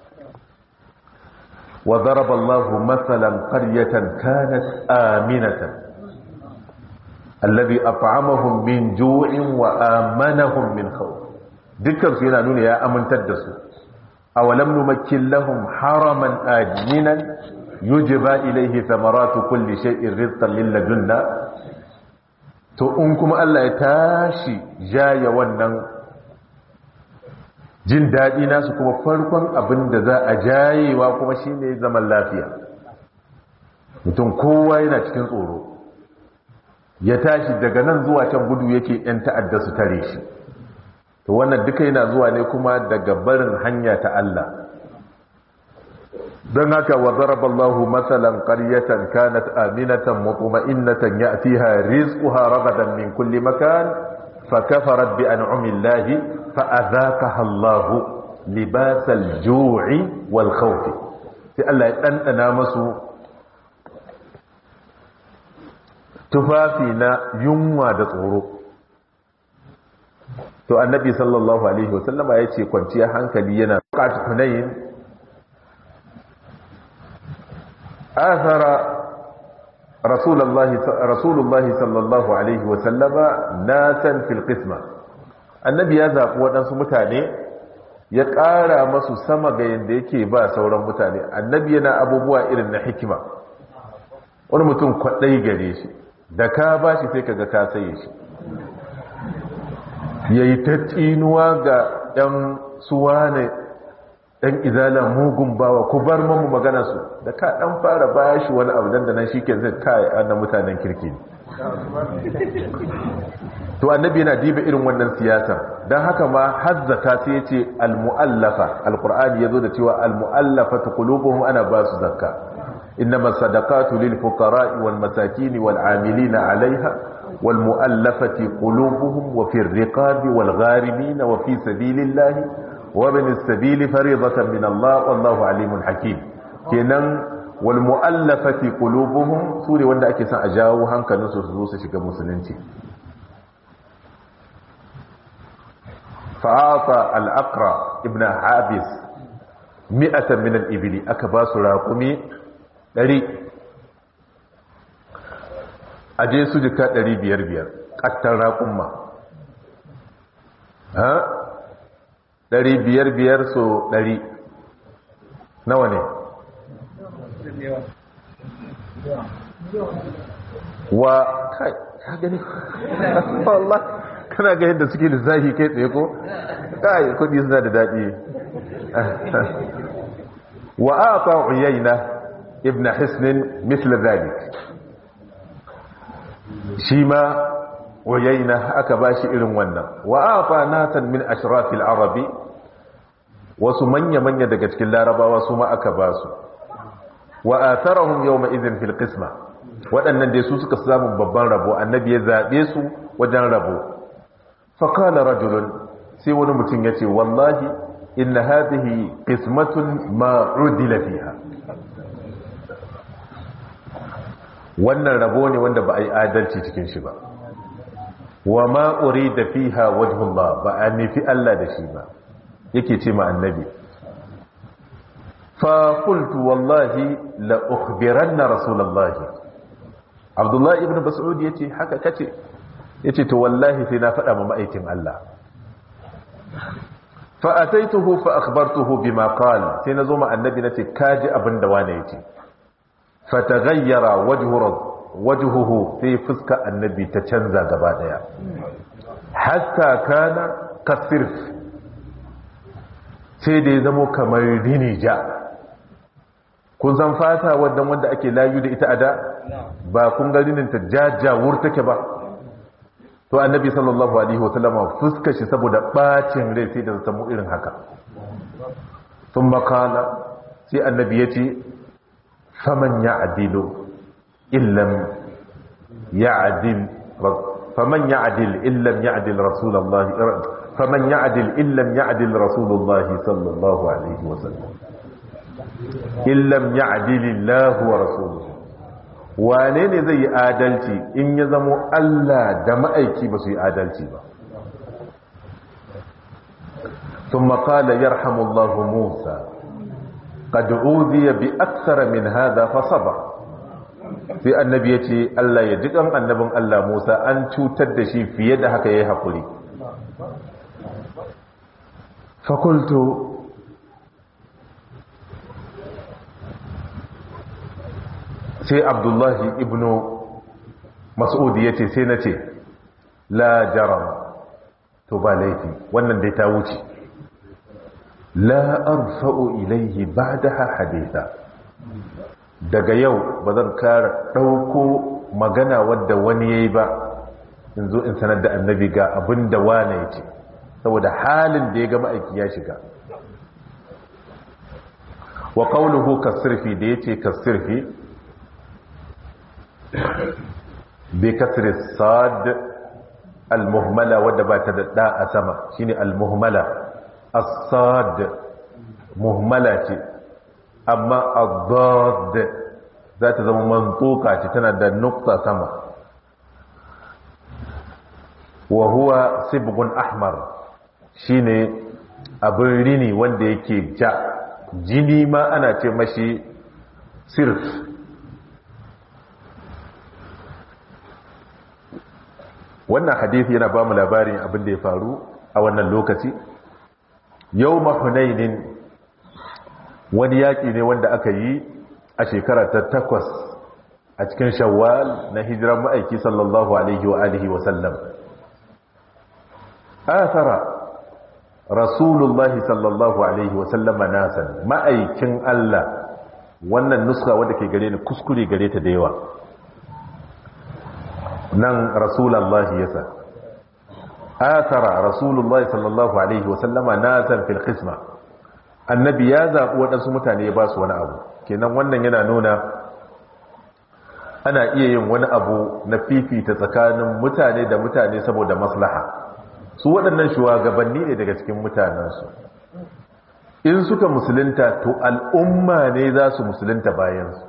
wa daraba Allahu mathalan qaryatan kanat aminatan alladhi at'amahum min ju'in wa amanahum min khawf. Dukkan su yana nuna ya amintar da su. awalam numakkin lahum haraman aminan yujba ilayhi thamaratu kulli shay'in rizqan lil ladunna. To in kuma Allah ya tashi jaya wannan jin daɗi nasu, kuma farkon abin da za a jayewa kuma shi ne zaman lafiya. Mutum kowa yana cikin tsoro, ya tashi daga nan zuwa can gudu yake ‘yan ta'adda su tare shi. To wannan duka yana zuwa ne kuma daga barin hanya ta Allah. Don haka wa zaraballahu matsalan ƙaryatan kanat aminatan mutuma'innatan ya'tiha rizquha ragadan min kulli makan فكفرت بأنعم الله فأذاقها الله لباس الجوع والخوف. في الله يتنقنا مسو تفافينا يموى دطورو. تو النبي صلى الله عليه وسلم يأتي كونتيا حنكلي ينا قعد حنين آثر رسول الله صلى الله عليه وسلم ناسا في القسمة. النبي ya zaɓi waɗansu mutane ya ƙara masu sama ga yadda yake ba sauran mutane. Annabi yana abubuwa irin na hikima. Wani mutum kwaɗai gare shi, da ka ba shi sai kaga ka saye shi, ya yi ta tsinuwa ga ‘yan suwa ne, ɗan izala mugun bawa, ku bar mamu magana su, da ka ɗan fara baya shi wani abu dandanan shi ke zai kai na mutanen kirki ne. To annabi yana diba irin wannan siyasa, don haka ma hazzaka sai ya ce al-mu'allafa. Al-Qur'ani ya zo da cewa al-mu'allafa ta qulubuhum ana ba su zakka. innama sadaqatu lil fuqara'i wal masakin wal 'amilina 'alayha wal mu'allafati qulubuhum wa fir riqabi wal gharimin wa fi sabilillahi wa bin as-sabili fariidatan min Allah wallahu 'alimun hakim. Kenan wal mu'allafati qulubuhum sune wanda ake son a jawo hankalinsu su zo su shiga musulunci. fa'ata al-aqra ibn habis 100 min al-ibli, aka ba su raƙumi 100, aje su jika 500 ƙattar raƙumma, 500 so 100 nawa ne? Wa kai ka gani wallah kana ga yadda suke lissafi kai tsaye ko kai kudi suna da dadi. Wa ata uyayna ibn hisn misl dhalik, shi ma uyayna aka bashi irin wannan. Wa ata nasan min ashrafil arabi, wasu manya daga cikin larabawa su ma aka basu. Wa atharahum yawma idhin fil qisma, waɗannan dai su suka samu babban rabo, annabi ya zabe su wajen rabo. fa qala rajulun, sai wani mutum yace wallahi inna hadhihi qismatun ma udila fiha, wannan rabo ne wanda ba a yi adalci cikin shi ba. Wa ma urida fiha wajhullah, ba a nufi Allah da shi ba, yake ce ma annabi. Fa qultu wallahi la ukhbiranna rasulullahi. Abdullah ibn Mas'ud yace haka kace? Yace to wallahi sai na faɗa ma ma'aikin Allah. Fa ataituhu fa akhbartuhu bima qala, sai nazo ma annabi nace kaji abinda wane yace. Fa taghayyara wajhuhu, sai fuska annabi ta canza gaba daya, hatta kana kasirf, sai da ya zamo kamar rinija. Kun san fata wanda ake layu da ita ada, ba kun ga rinin ta jajawur take ba. To annabi sallallahu alaihi wasallam fuskar shi saboda bacin rai sai da samu irin haka. Sun makala, sai annabi yace faman ya'dilu illam ya'dil faman ya'dil illam ya'dil rasulullahi faman ya'dil illam ya'dil rasulullahi sallallahu alaihi wasallam illam ya'dil Allah wa rasuluhu wane ne zai yi adalci in ya zamo Allah da ma'aiki ba su yi adalci ba. ثم قال يرحم الله موسى قد أوذي بأكثر من هذا فصبر. sai annabi ya ce Allah ya ji kan annabin Allah Musa an cutar da shi fiye da haka ya yi haƙuri. fakultu sai Abdullahi ibn Mas'ud ya ce sai na ce la jaram, to ba laifi wannan dai ta wuce. la arfa'u ilaihi ba'daha haditha, daga yau ba zan kara ɗauko magana wadda wani ya yi ba in zo in sanar da annabi ga abin da wane ya ce, saboda halin da ya ga ma'aiki ya shiga. wa qawluhu kasirfi, da ya ce kasirfi bi kasri sad al-muhmala wadda ba ta da ɗa a sama shine al-muhmala. as-sad muhmala ce, amma ad-dad za ta zama mantuka ce, tana da nukta sama. wa huwa sibgun ahmar, shine abin rini wanda yake ja, jini ma ana ce mashi sirf. wannan hadisi yana ba mu labarin abin da ya faru a wannan lokaci. yawma hunainin wani yaƙi ne wanda aka yi a shekara ta 8 a cikin shawwal na hijiran ma'aiki sallallahu alaihi wa alihi wa sallam. athara rasulullahi sallallahu alaihi wa sallama nasan, ma'aikin Allah, wannan nuska wanda ke gare ni kuskure gare ta da yawa, nan rasulullahi yasa. athara rasulullahi sallallahu alaihi wa sallama nasan fil qisma, annabi ya zaɓi waɗansu mutane ya ba su wani abu. kenan wannan yana nuna ana iya yin wani abu na fifita tsakanin mutane da mutane saboda maslaha. su waɗannan shugabanni ne daga cikin mutanensu, in suka musulunta to al'umma ne za su musulunta bayansu.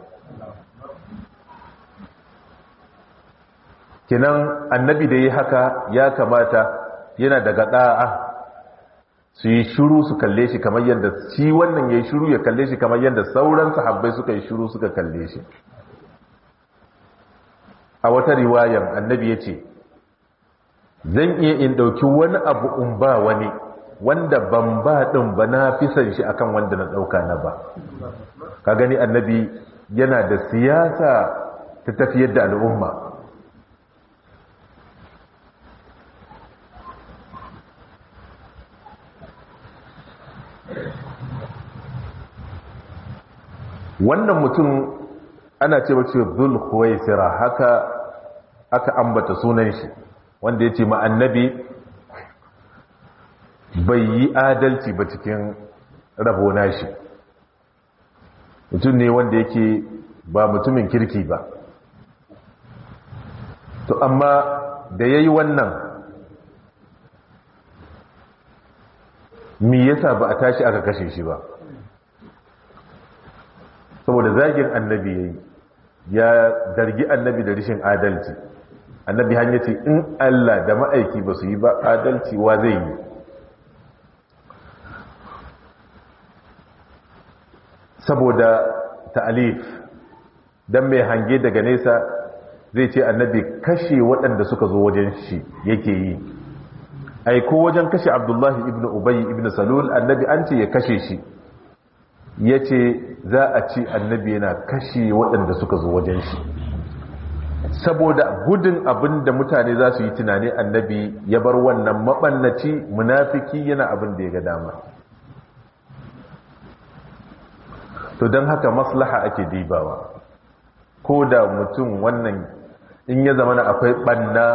kenan annabi da yi haka ya kamata yana daga ɗa'a su yi shiru su kalle shi kamar yadda shi wannan ya yi shiru ya kalle shi kamar yadda sauran sahabbai suka yi shiru suka kalle shi. a wata riwayan annabi ya ce zan iya in ɗauki wani abu in ba wani wanda ban ba ɗin ba na fi san shi akan wanda na ɗauka na ba. ka gani annabi yana da siyasa ta tafiyar da al'umma. wannan mutum ana ce wace Dhul Khuwaisira, haka aka ambata sunan shi, wanda ya ce ma annabi bai yi adalci ba cikin rabona shi. mutum ne wanda yake ba mutumin kirki ba. to amma da ya yi wannan, me yasa ba a tashi aka kashe shi ba? saboda zagin annabi ya zargi annabi da rishin adalci. annabi hanya ce in Allah da ma'aiki ba su yi ba adalci wa zai yi? saboda ta'alif, dan mai hange daga nesa zai ce annabi kashe waɗanda suka zo wajen shi yake yi. aiko wajen kashe Abdullahi ibn Ubay ibn Salul, annabi an ce ya kashe shi, ya ce za a ci annabi yana kashe waɗanda suka zo wajen shi. saboda gudun abin da mutane za su yi tunani, annabi ya bar wannan maɓannaci munafiki yana abin da ya ga dama. to don haka maslaha ake dibawa. ko da mutum wannan in ya zama akwai ɓanna,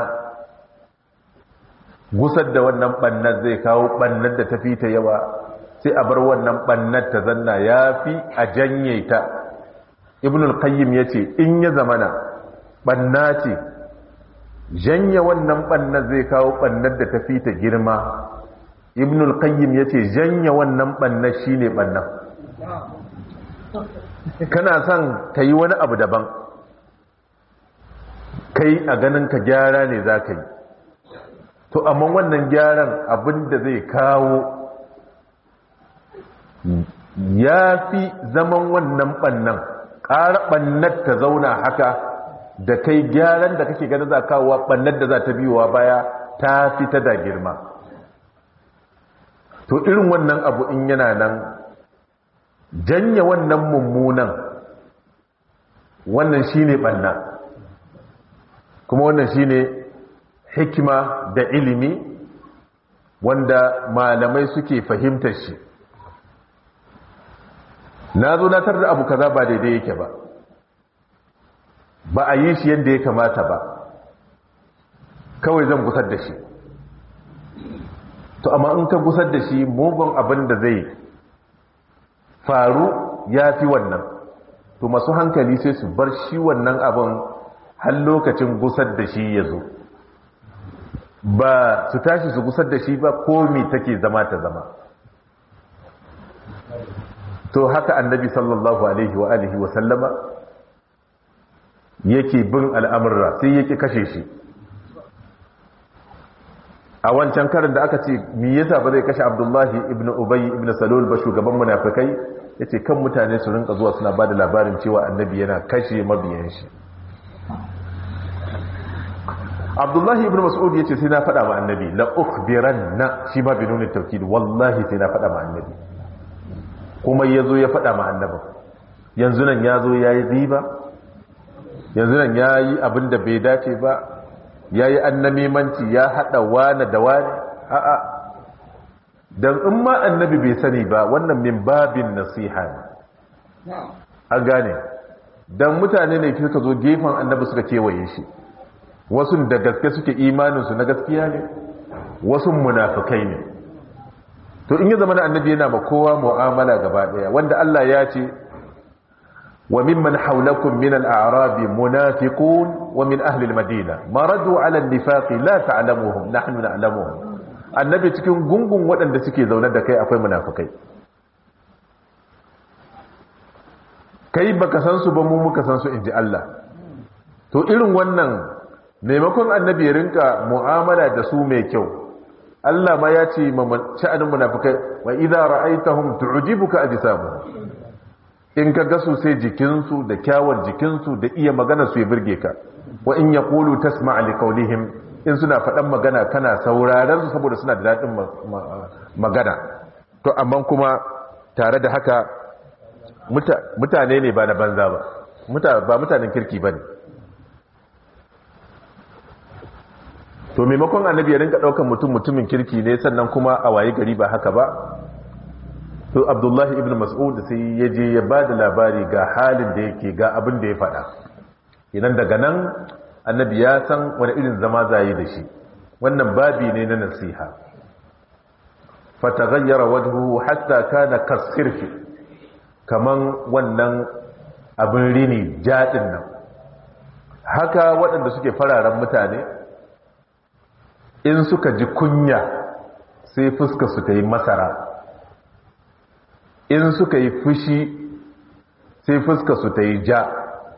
gusar da wannan ɓannar zai kawo ɓannar da tafi ta yawa, sai a bar wannan ɓannar ta zanna ya fi a janye ta. ibn al-qayyim ya ce in ya zamana ɓanna ce, janye wannan ɓannar zai kawo ɓannar da tafi ta girma. ibn al-qayyim ya ce janye wannan ɓannar shi ne ɓannar. kana son ka yi wani abu daban, kai a ganin ka gyara ne za ka yi, to amma wannan gyaran abinda zai kawo ya fi zaman wannan ɓannan, ƙara ɓannar ta zauna haka da kai gyaran da kake ganin za kawowa ɓannar da za ta biyowa baya ta fi ta da girma. To irin wannan abu in yana nan, janye wannan mummunan, wannan shine ɓanna, kuma wannan shine hikima da ilimi wanda malamai suke fahimtar shi. Na zo na tar da abu kaza ba daidai yake ba a yi shi yadda ya kamata ba, kawai zan gusar da shi. To amma in ka gusar da shi, mugun abin da zai faru ya fi wannan, to masu hankali sai su bar shi wannan abin har lokacin gusar da shi ya zo, ba su tashi su gusar da shi ba, komi take zama ta zama. To haka annabi sallallahu alaihi wa alihi wa sallama yake bin al'amurra, sai yake kashe shi. A wancan karin da aka ce me yasa ba zai kashe Abdullahi ibn Ubay ibn Salul ba, shugaban munafikai, yace kan mutane su rinka zuwa suna bada labarin cewa annabi yana kashe mabiyan shi. Abdullahi ibn Mas'ud yace sai na faɗa ma annabi, la ukhbiranna, shi ma binun tawkid, wallahi sai na faɗa ma annabi. Kuma yazo ya faɗa ma annabi, yanzu nan yazo yayi riba, yanzu nan yayi abin da bai dace ba, yayi annamimanci, ya hada wani da wani. A'a, dan in ma annabi bai sani ba, wannan min babin nasiha ne. An gane, dan mutane ne suka zo gefen annabi suka kewaye shi, wasu da gaske suke imaninsu na gaskiya ne, wasu munafikai ne. To in ya zama na annabi yana ma kowa mu'amala gaba daya, wanda Allah ya ce wa mimman hawlakum min al-a'rab munafiqun wa min ahli al-madina maradu 'ala an-nifaq la ta'lamuhum nahnu na'lamuhum. Annabi cikin gungun waɗanda suke zaune da kai akwai munafikai, kai baka san su ba, mu muka san su, inji Allah. To irin wannan, maimakon annabi ya rinka mu'amala da su mai kyau, Allah ma ya ce sha'anin munafikai, wa idza ra'aytahum tu'jibuka ajsamuhum, in ka ga su sai jikinsu da kyawun jikinsu da iya magana su ya burge ka. Wa in yaqulu tasma' li qawlihim, in suna faɗan magana kana sauraron su saboda suna da daɗin magana. To amma kuma tare da haka mutane ne ba na banza ba mutanen kirki bane. To maimakon annabi ya rinka daukan mutumin kirki ne, sannan kuma a waye gari ba haka ba. To Abdullahi ibn Mas'ud sai ya je ya bada labari ga halin da yake, ga abin da ya faɗa. Idan daga nan annabi ya san wani irin zama zai da shi. Wannan babi ne na nasiha. Fataghayyara wajhuhu hatta kana kasirfi, kaman wannan abin rini jadin nan. Haka waɗanda suke fararen mutane, in suka ji kunya sai fuska su ta yi masara, in suka yi fushi sai fuska su ta yi ja.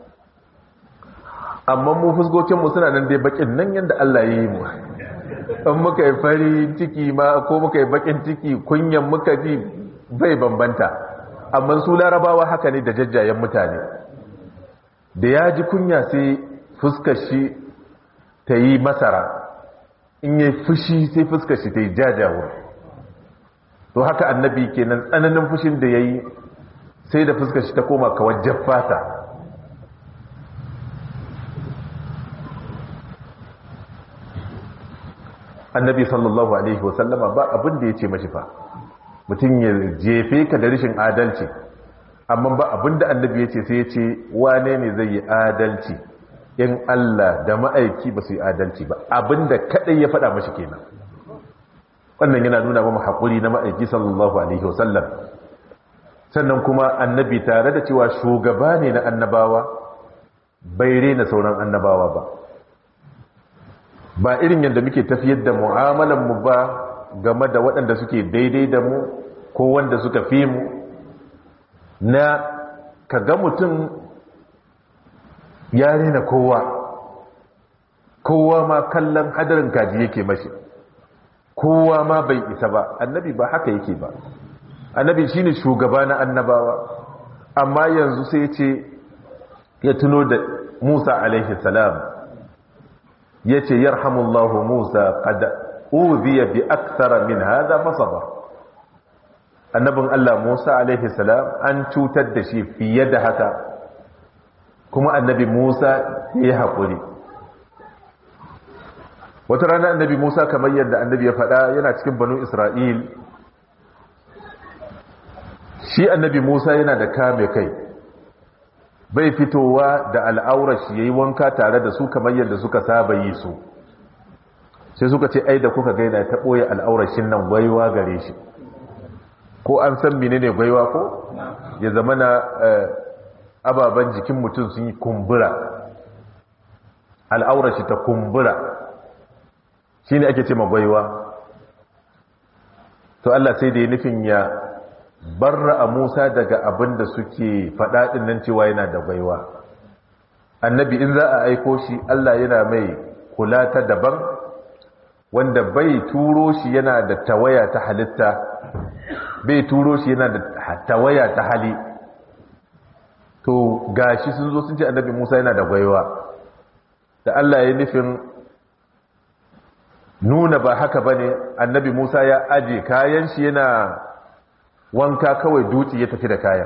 Amma mu fuskokinmu suna nan dai bakin nan yadda Allah ya yi mu. In muka yi fari ciki ma ko muka yi bakin ciki, kunyan muka ji bai bambanta. Amma su larabawa haka ne da jajjayen mutane, da ya ji kunya sai fuskar shi ta yi masara, in yi fushi sai fuskar shi ta yi jajawo. To haka annabi kenan, tsananin fushin da ya yi sai da fuskar shi ta koma kawajjar fata. Annabi sallallahu alaihi wasallama ba abin da ya ce mashi fa, mutum ya jefe ka da rashin adalci, amma ba abin da annabi ya ce, sai ya ce wane ne zai yi adalci in Allah da ma'aiki ba su yi adalci ba, abinda kadai ya faɗa mashi kenan. Wannan yana nuna mama haƙuri na ma'aiki sallallahu alaihi wasallam. Sannan kuma annabi tare da cewa shugaba ne na annabawa, bai rena sauran annabawa ba irin yadda muke tafiyar da mu'amalan mu ba game da waɗanda suke daidai da mu ko wanda suka fi mu, na kaga mutum ya rena kowa, kowa ma kallon hadarin kaji yake mashi, kowa ma bai isa ba. Annabi ba haka yake ba, annabi shine shugaba na annabawa. Amma yanzu sai ce ya tuno da Musa alaihi salam, yace yarhamullahu Musa qad udhiya bi akthara min hadha fasaba. Annabin Allah Musa alaihi salam an cutar da shi fiye da haka, kuma annabi Musa ya haƙuri. Wata rana annabi Musa, kamar yadda annabi ya faɗa, yana cikin banu Isra'il. Shi annabi Musa yana da kame kai, bai fitowa da al'aurar shi yayi wanka tare da su kamar yadda suka saba yi su. Sai suka ce, ai da kuka gaina ta ɓoye al'aurar shi nan gwaiwa gare shi. Ko an san menene gwaiwa ko? Ya zama na ababen jikin mutum sun yi kumbura, al'aurar shi ta kumbura, shi ne ake ce magwaiwa. To Allah sai da ya nufin ya barra a Musa daga abin da suke faɗaɗin nan cewa yana da gwaiwa. Annabi in za a aiko shi, Allah yana mai kula ta daban, wanda bai turo shi yana da tawaya ta halitta, bai turo shi yana da tawaya ta hali. To gashi sun zo sun ce annabi Musa yana da gwaiwa, da Allah ya nufin nuna ba haka bane, annabi Musa ya aje kayan shi yana wanka, kawai dutse ya tafi da kayan,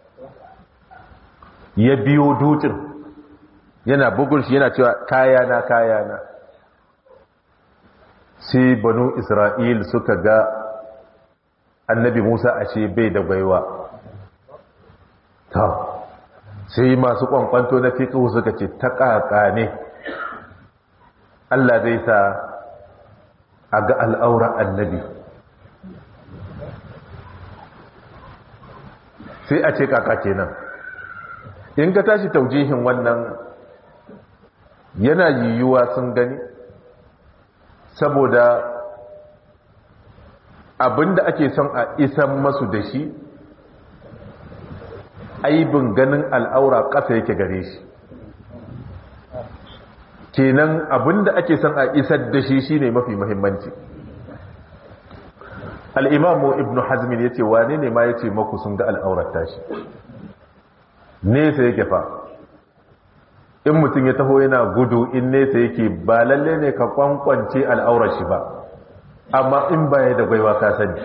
ya biyo dutsen yana bugun shi yana cewa kayana kayana. Sai banu Isra'il suka ga annabi Musa ashe bai da gwaiwa. Sai masu kwankwanto na fiqh suka ce ta ƙaƙa ne Allah zai sa a ga al'aurar annabi, sai a ce kaka kenan. In ka tashi taujihin wannan, yana yiwuwa sun gani, saboda abinda ake son a isan masu da shi, aibin ganin al'aura ƙasa yake gare shi. Kenan abinda ake son a isar da shi shine mafi muhimmanci. Al'imamu Ibn Hazmin ya ce, wane ne ma ya ce maku sun ga al'aurar tashi? Nesa yake fa. In mutum ya taho yana gudu, in nesa yake, ba lalle ne ka kwankwance al'aurar shi ba, amma in baya da gwaiwa ka sani.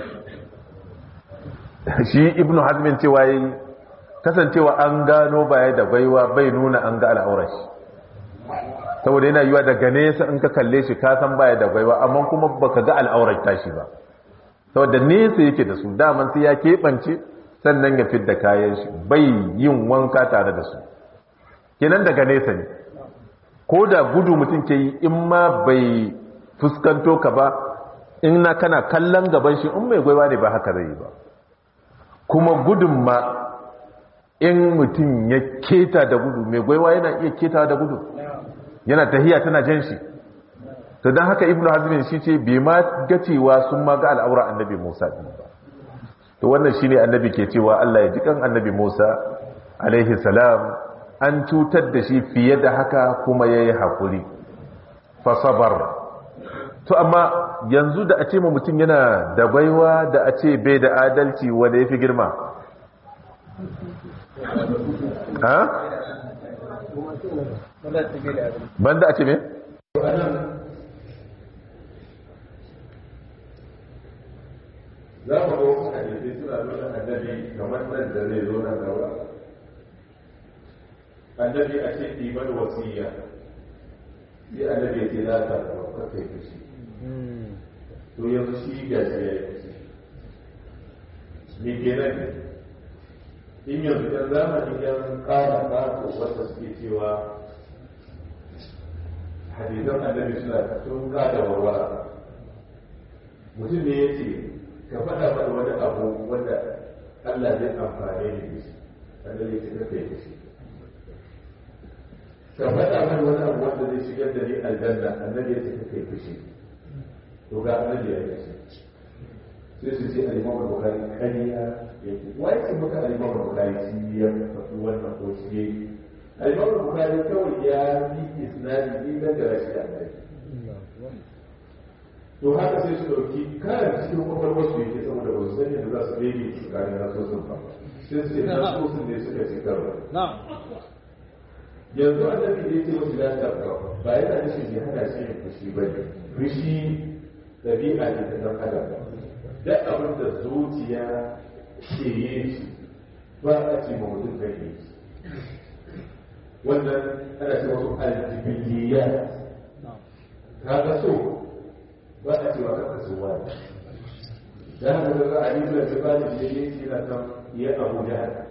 Shi Ibn Hazmin cewa yi, kasancewa an gano baya da gwaiwa bai nuna an ga al'aurar shi. Saboda yana yiwa daga nesa in ka kalle shi ka san baya da gwaiwa, amma kuma baka ga al'aurar tashi ba. Saboda nesa yake da su, daman sai ya keɓance sannan ya fidda kayan shi, bai yin wanka tare da su. Kenan daga nesa ne, ko da gudu mutum ke yi, in ma bai fuskanto ka ba, in na kana kallon gaban shi, in mai gwaiwa ne ba haka zai yi ba. Kuma gudun ma in mutum ya keta da gudu, mai gwaiwa yana iya keta da gudu, yana tahiya tana jan shi. To don haka Ibn Hazmin shi ce bai ma ga cewa sun ma ga al'aura annabi Musa din ba. To wannan shine annabi ke cewa Allah ya ji kan annabi Musa alaihi salam, an cutar da shi fiye da haka kuma yayi hakuri, fa sabar. To amma yanzu da a ce mutum yana da baiwa da a ce bai da adalci, wanda yafi girma? Ha? Banda a ce me? za mu ga wasu hadisi suna nuna annabi kamar nan da zai zo nan gaba. Annabi a ce ɗiban wasiya, sai annabi ya ce za ta ɗauka kai fushi. To yanzu shi ga shi ya yi fushi. Me ke nan? In yanzu ɗan zamani ɗan ƙara ƙato wanda suke cewa hadisan annabi suna tun ƙada warwara. Mutum ne ya ce, ka faɗa mana wani abu wanda Allah zai amfane ni da shi, wanda zai shiga kai da shi. Ka faɗa mana wani abu wanda zai shigar da ni aljanna, annabi ya shiga kai da shi. To ga annabi ya yi shi. Sai su ce Al-Imam Bukhari ƙarya yake. Wai ce maka Al-Imam Bukhari shi ya faɗi wannan ko shi al-Imam Bukhari kawai ya yi isnadi din da rashi da to haka sai su dauki kayan cikin kwakwalwar su yake saboda ba su sani da za su rage tsakanin nasosin ba sai su ce nasosin ne suka ci karo yanzu annabi da yake wasu lafiya ba yana nufin ya hana shi yin fushi ba ne fushi ɗabi'a ne ta ɗan adam da abin da zuciya ke yin shi ba a ce ma mutum kai ne wannan ana ce wasu aljibiliya ka ga so ba a cewa ka kasuwa ne da haka da za a yi zuwa ta bani da ya ce na kan iya abu da haka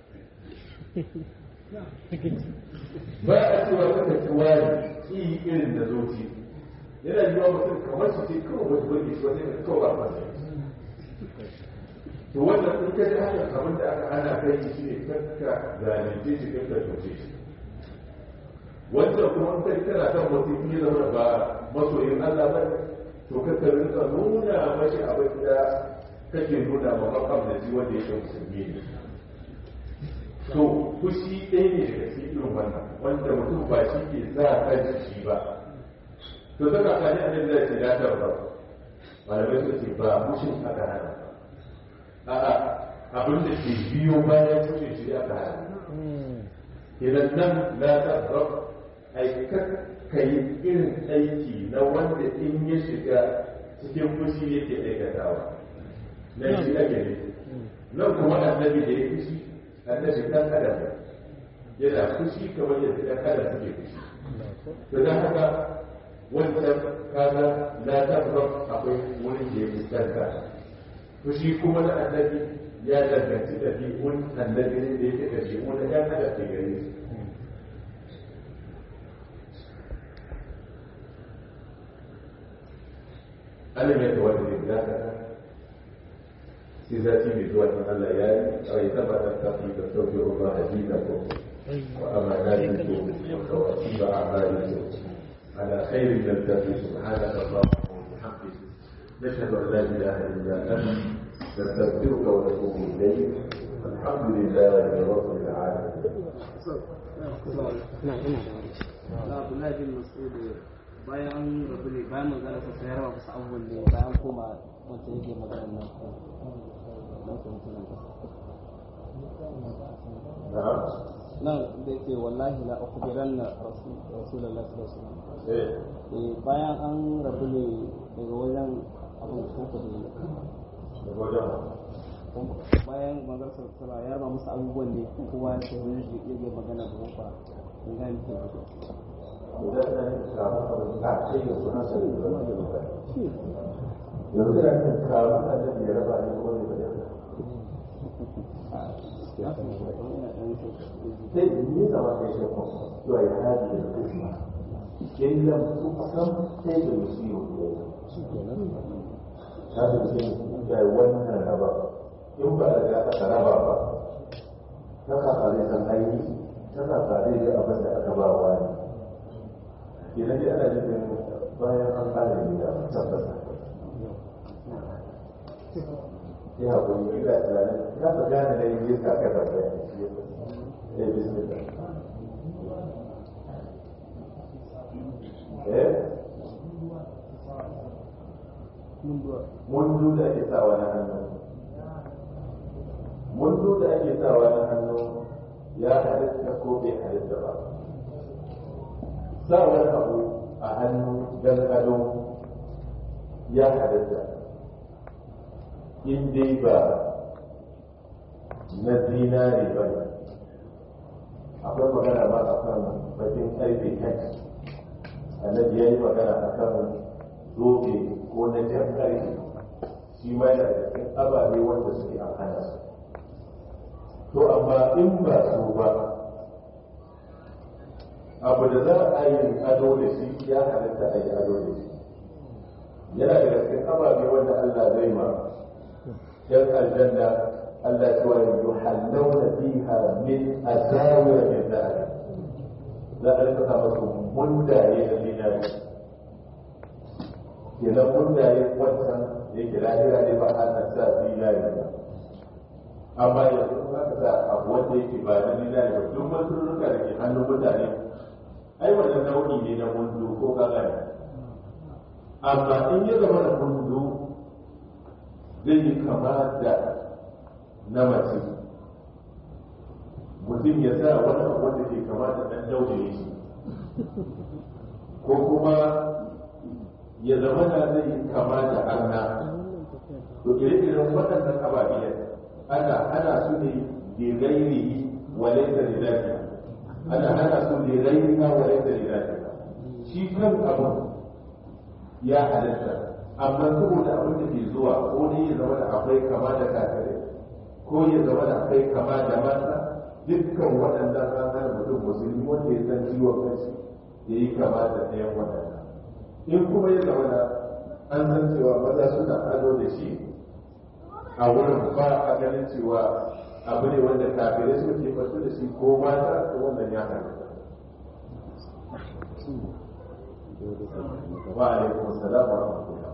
ba a cewa ka kasuwa ne ki irin da zoci yana yi wa mutum kamar su ce kawai wata burge shi wata ne kawai ba fasa to wannan in ka ji haka kamar da aka hana kai shi ne kakka zalunce shi kakka toce shi wancan kuma in kai kana kan mutum ya zama ba masoyin Allah ba to kakka rinka nuna mashi abin da kake nuna ma makam da ji wanda yake musulmi ne to fushi ɗaya ne daga cikin irin wannan wanda mutum ba shi ke sa kan shi ba to saka kani a nan zai ce ya tarba malamai su ce ba mushin aka hana a'a abin da ke biyo bayan fushin shi aka hana idan nan la tarba aikar ka yi irin aiki na wanda in ya shiga cikin fushi yake aikatawa na shi ake ne nan kuma annabi da ya fushi annabi kan adam yana fushi kamar yadda kan adam suke fushi to dan haka wancan kaga la tabrab akwai wurin da ya fuskanta fushi kuma na annabi ya danganci ɗabi'un annabi ne da yake ɗabi'u na ɗan adam ke gare su ألم يتولد ذاك سيزاتي بزوات الله يالي ريتبت التقييد تستودع الله دينكم وأماناتكم وكواتيب أعمالكم على خير نلتقي سبحانك اللهم وبحمدك نشهد أن لا إله إلا أنت نستغفرك ونتوب إليك الحمد لله رب العالمين. عبد الله بن مسعود bayan rabu ne bayan magana ta sayar wa wasu abubuwan ne bayan koma wanda yake magana nan nan da yake wallahi la ukhbiranna rasulullahi sallallahu alaihi wasallam bayan an rabu ne daga wajen abin kuka daga wajen bayan magana sallallahu ya raba musu abubuwan ne kowa da yake magana da kofa in ga ni idan na yin kamun abin a ce yi suna sani da wani da yanzu da yin kamun abin ya raba ne ko ne ba yadda sai yi zama kai shakon zuwa ya haɗi da kuma in lam tuksan sai da musu yi wani ta da ce da wannan raba in ba da ya aka raba ba ta kasa zai san aiki ta kasa zai ga abin da aka ba wani idan dai ana jin bayan an kare ni da tabbata ya haƙuri ina tunanin na ta gane da yin yinka kai ba ya bismillah mundu da ake sawa na hannu mundu da ake sawa na hannu ya halitta ko bai halitta ba sa wani abu a hannu don ado ya halitta in dai ba na zinare ba ne akwai magana ba a kan bakin karfe kan annabi ya yi magana a kan zobe ko na jan karfe shi ma yana da cikin ababe wanda suke a hana su to amma in ba su ba abu da za a yi ado da shi ya halitta a yi ado da shi yana da cikin ababe wanda Allah zai ma yan aljanna Allah ya ce yuhallawna fiha min asawir min dhahab za a rika sa musu mundaye da dinari kenan mundaye wancan yake lahira ne ba a sa dinari ba amma yanzu kuma ka sa abu wanda yake ba na dinari ba duk mutuntuka da ke hannun mutane ai wannan nau'i ne na mundu ko gagara amma in ya zama da mundu zai yi kama da na mace mutum ya sa wani abu wanda ke kama da ɗan daure shi ko kuma ya zama da zai yi kama da arna to ire-iren waɗannan ababiyan ana su ne da gairi walai da lilafi ana su ne gairi na walai da lilafi shi kan abu ya halatta amma saboda abin da ke zuwa ko ne ya zama da akwai kama da kakare ko ya zama da akwai kama da mata dukkan waɗannan ranar mutum musulmi wanda ya san ciwon kanshi ya yi kama da ɗayan waɗannan in kuma ya zama da an san cewa maza suna ado da shi a wurin ba a ganin cewa abu ne wanda kafirai suke fasu da shi ko mata ko wannan ya halatta wa alaikum assalam wa rahmatullah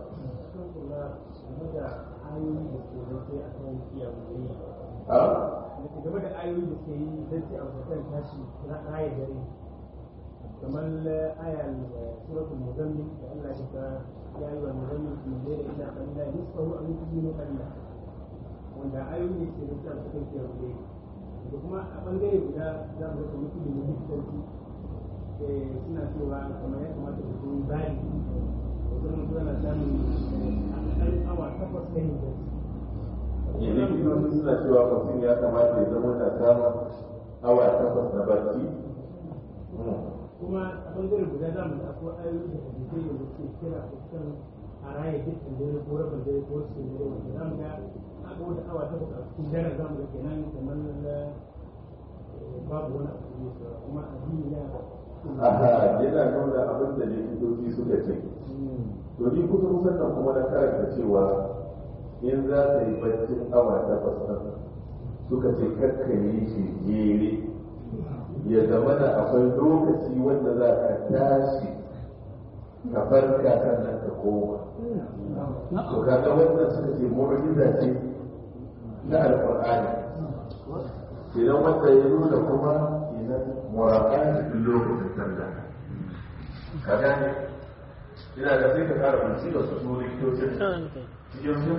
game da ayoyi da ke yi don ce abu kan tashi na ayar dare kamar ayar suratul muzammil da Allah ya ta ya yi wa muzammil min dare ila qalila nisfahu aw yuzinu qalila wanda ayoyi ke da ta cikin kewaye da kuma a bangare guda za mu ga mutum da mutunci suna cewa kamar ya kamata su yi bayi wajen mutum yana samun ɗan awa 8 na yin yanzu kuma suna cewa mutum ya kamata ya zama na samun awa 8 na barci kuma a bangare guda za mu ga ko ayoyi da hadisai da suke kira kan a raya dukkan dare ko rabin dare ko su dare wanda za mu ga aka wata awa 8 a cikin dare za mu ga kenan kamar babu wani abu ne kuma addini yana nuna abin da likitoci suka ce to ni kusan nan kuma na karanta cewa in za ka yi baccin awa 8 suka ce kakka yi shi jere ya zama da akwai lokaci wanda za ka tashi ka farka sannan ka koma to kaga wannan suka ce mu'jiza ce na alqur'ani idan wanda ya nuna kuma idan muraqani fil lokacin sallah kaga ina da sai ka fara bincike da su likitocin cikin